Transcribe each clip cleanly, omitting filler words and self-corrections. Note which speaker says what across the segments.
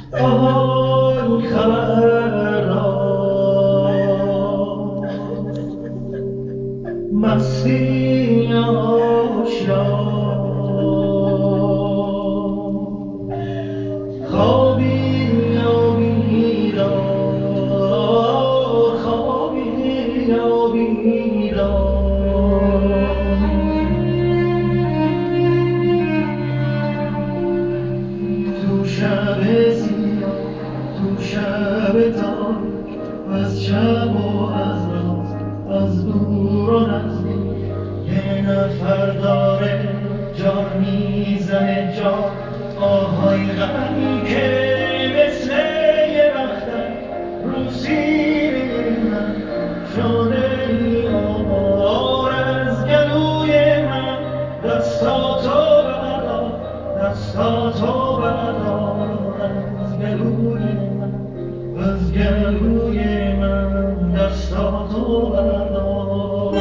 Speaker 1: آهای خبر مستی آشیان خوابی یا بیدار خوابی یا بیدار تو شب سیاه تو شب تاریک از شب و از راست از دور و نزدیک یه نفر داره جان میزنه جان آهای غمی که مثل یه بختک رو سینه من شده ای آوار از گلوی من دستاتو بردار دستاتو بردار از گلوی من از گلوی من دستاتو بردار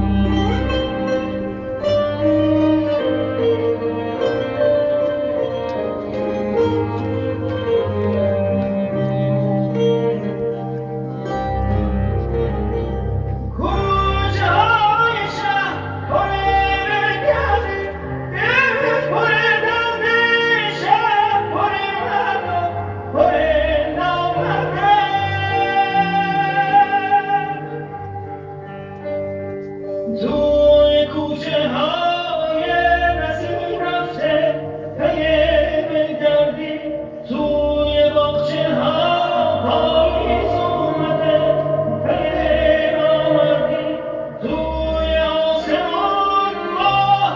Speaker 1: توی کوچه های نسیم رفته پی دردی توی باغچه ها پاییز اومده پی نامردی توی آسمون ماه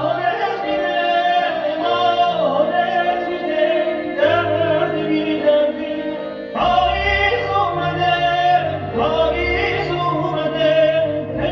Speaker 1: نمیده درد بی دردی پاییز اومده پاییز اومده پی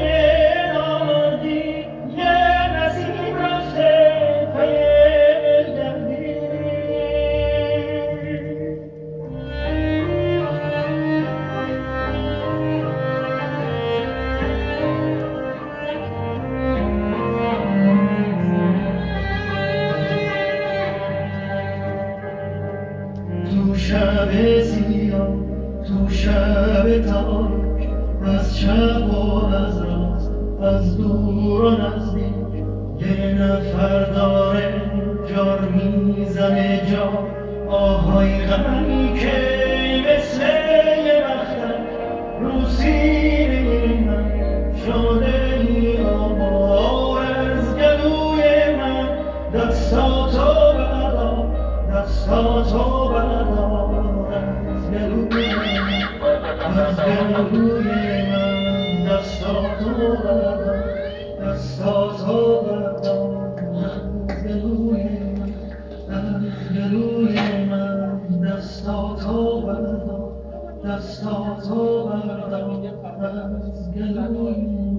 Speaker 1: تو شب سیاه تو شب تاریک از شب و از راست از دور و نزدیک یه نفر داره جار میزنه جار آهای غمی که مثل یه بختک رو سینه من شده ای آوار از گلوی من دستاتو بردار دستاتو بردار از گلوی من از گلوی من دستاتو بردار دستاتو بردار از گلوی من از گلوی من دستاتو بردار دستاتو بردار از گلوی من